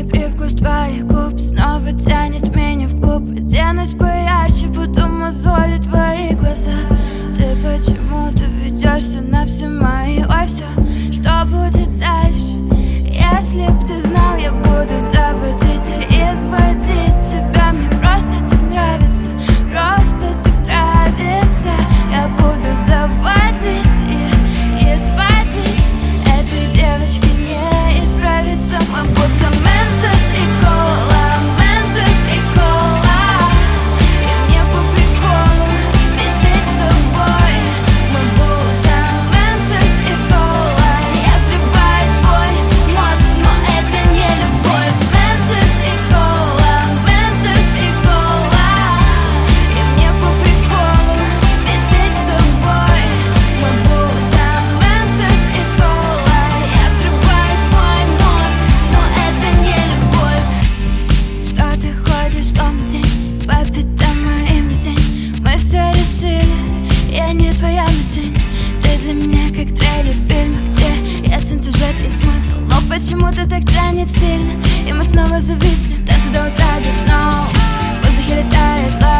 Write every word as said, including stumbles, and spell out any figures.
Знакомый привкус твоих губ снова тянет меня вглубь. Оденусь поярче, буду мозолить твои глаза. Ты почему-то ведешься на все мои. Ой, все, что будет дальше? Если б ты знал, я буду заводить и изводить тебя. Мне просто так нравится, просто так нравится. Я буду заводить и изводить. Этой девочке не исправиться. Мы будто Ментос и кола, Ментос и кола. И мне по приколу висеть с тобой. Мы будто Ментос и кола. Я взрываю твой мозг, но это не любовь. Ментос и кола, Ментос и кола. И мне по приколу висеть с тобой. Мы будто Ментос и кола. Я взрываю твой мозг, но это не любовь. Что ты ходишь словно тень по пятам моим весь день. Мы все решили, я не твоя мишень. Ты для меня как трейлер фильма, где ясен сюжет и смысл, но почему-то так тянет сильно. И мы снова зависли, танцы до утра без снов. В воздухе летает лава.